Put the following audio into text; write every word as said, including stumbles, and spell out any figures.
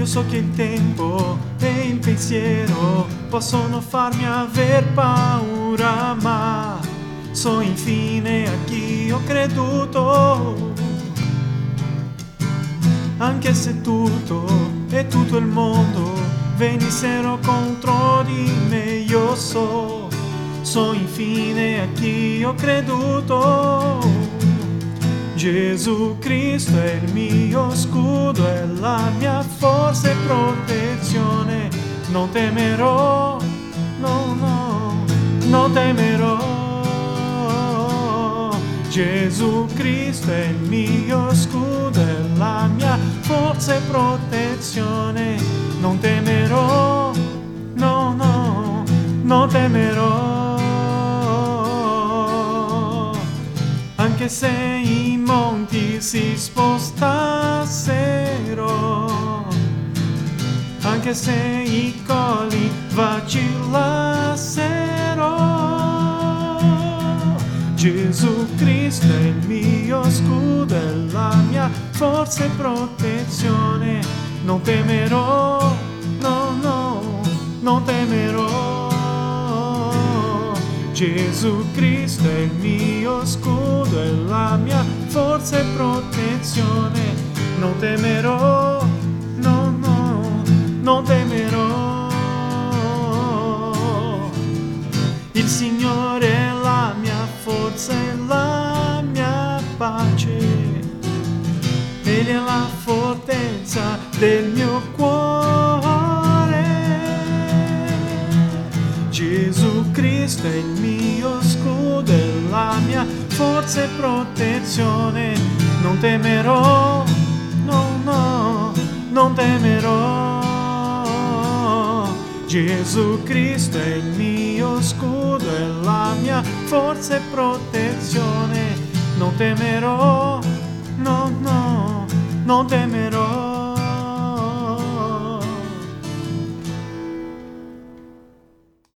Io so che il tempo e il pensiero possono farmi aver paura, ma so infine a chi ho creduto. Anche se tutto e tutto il mondo venissero contro di me, io so, so infine a chi ho creduto. Gesù Cristo è il mio scudo, è la mia forza e protezione. Non temerò, no, no, non temerò. Gesù Cristo è il mio scudo, è la mia forza e protezione. Non temerò, no, no, non temerò. Anche se i monti si spostassero, anche se i colli vacillassero, Gesù Cristo è il mio scudo, è la mia forza e protezione. Non temerò, no, no, non temerò. Gesù Cristo è il mio scudo, è la mia forza e protezione. Non temerò, no, no, non temerò. Il Signore è la mia forza e la mia pace. Egli è la fortezza del mio cuore. Gesù Cristo è il mio scudo, è la mia forza e protezione. Non temerò, no, no, non temerò. Gesù Cristo è il mio scudo, è la mia forza e protezione. Non temerò, no, no, non temerò.